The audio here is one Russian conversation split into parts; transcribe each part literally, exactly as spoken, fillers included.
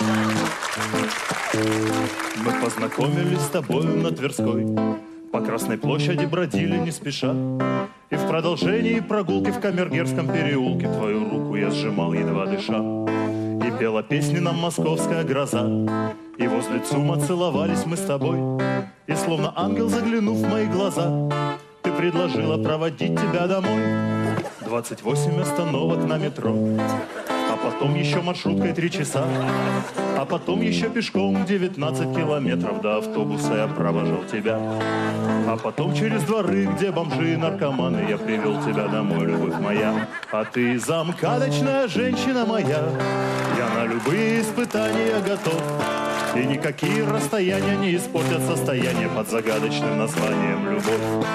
Мы познакомились с тобою на Тверской, по Красной площади бродили не спеша, и в продолжении прогулки в Камергерском переулке твою руку я сжимал, едва дыша. И пела песни нам московская гроза, и возле ЦУМа целовались мы с тобой. И словно ангел, заглянув в мои глаза, ты предложила проводить тебя домой. Двадцать восемь остановок на метро, а потом еще маршруткой три часа, а потом еще пешком девятнадцать километров до автобуса я провожал тебя. А потом через дворы, где бомжи и наркоманы, я привел тебя домой, любовь моя. А ты замкадочная женщина моя, я на любые испытания готов, и никакие расстояния не испортят состояние под загадочным названием любовь.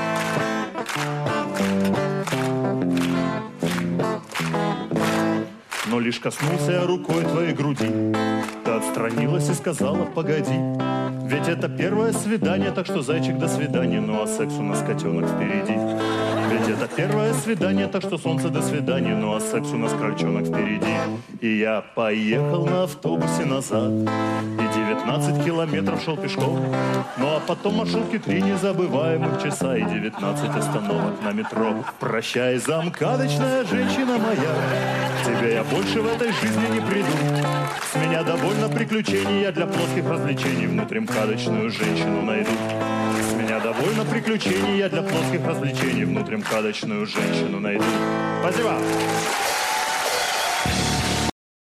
Но лишь коснулся я рукой твоей груди, ты отстранилась и сказала: погоди, ведь это первое свидание, так что, зайчик, до свидания. Ну а секс у нас, котенок, впереди. Ведь это первое свидание, так что, солнце, до свидания. Ну а секс у нас, крольчонок, впереди. И я поехал на автобусе назад, и девятнадцать километров шел пешком. Ну а потом маршрутки три незабываемых часа и девятнадцать остановок на метро. Прощай, замкадочная женщина моя, к тебе я больше в этой жизни не приду. С меня довольно приключений, я для плоских развлечений внутримкадочную женщину найду. С меня довольно приключений, я для плоских развлечений внутримкадочную женщину найду. Спасибо!